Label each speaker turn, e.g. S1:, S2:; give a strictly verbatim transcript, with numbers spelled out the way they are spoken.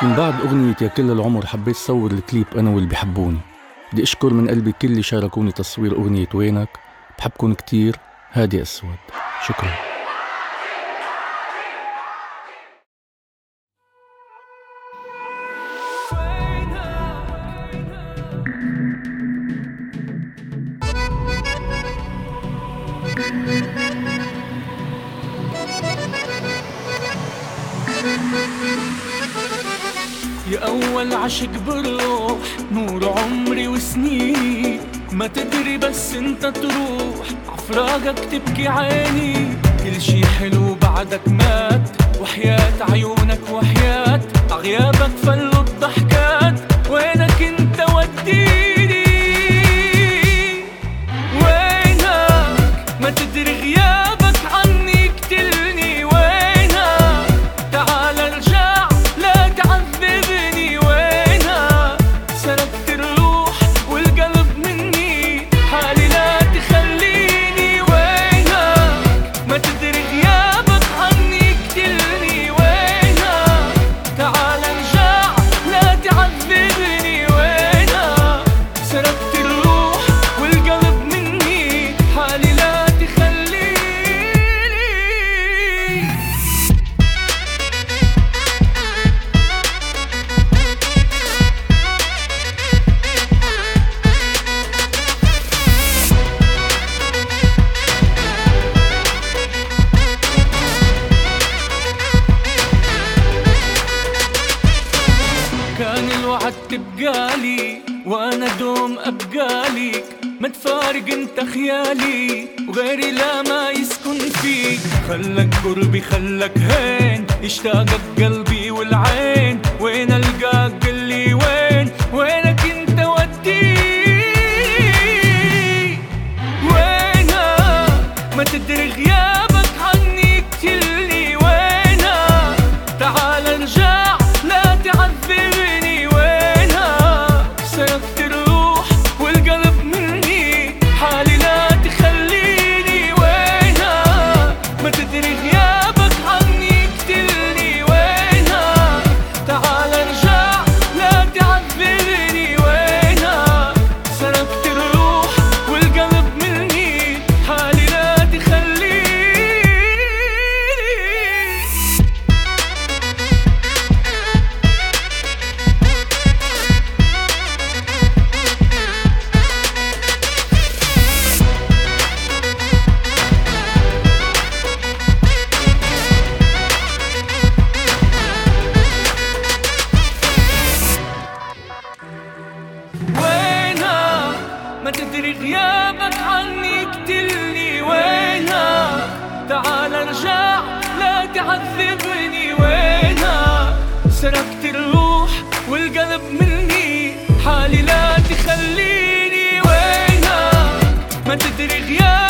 S1: من بعد أغنية يا كل العمر حبيت صور الكليب أنا واللي بيحبوني. بدي أشكر من قلبي كل اللي شاركوني تصوير أغنية وينك. بحبكن كتير. هادي أسود. شكرا.
S2: يا أول عشق بروح نور عمري وسنين، ما تدري بس انت تروح عفراقك تبكي عيني. كل شي حلو بعدك مات، وحياة عيونك وحياة عغيابك فلوا الضحكات. وينك انت وديني؟ وينك؟ ما تدري غيابك عني قتلني. وينك؟ تعال ارجع لا تعذبني. وينك؟ سرقت الروح والقلب مني، حالي لا تخليني. وينك؟ ما تدري غيابك عني قتلني. وينك؟ تعال ارجع لا تعذبني. وينك؟ سرقت الروح والقلب مني، حالي لا تخليني. كان الوعد تبقالي وانا دوم ابقاليك، ما تفارق انت خيالي وغيري لا ما يسكن فيك. خلك قربي خلك هين، اشتاقك قلبي والعين. وين القاك قلي وين؟ وينك انت وديني؟ وينك؟ ما تدري غيابك عني قتلني. وينك؟ تعال ارجع لا تعذبني. وينك؟ سرقت الروح والقلب مني، حالي لا تخليني. وينك؟ ما تدري غيابك عني قتلني. وينك؟ تعال ارجع لا تعذبني. وينك؟ سرقت الروح والقلب مني، حالي لا تخليني. وينك؟ ما تدري غيابك عني قتلني. وينك؟ تعال ارجع لا تعذبني. وينك؟ سرقت الروح والقلب مني، حالي لا تخليني. وينك؟ ما تدري غيابك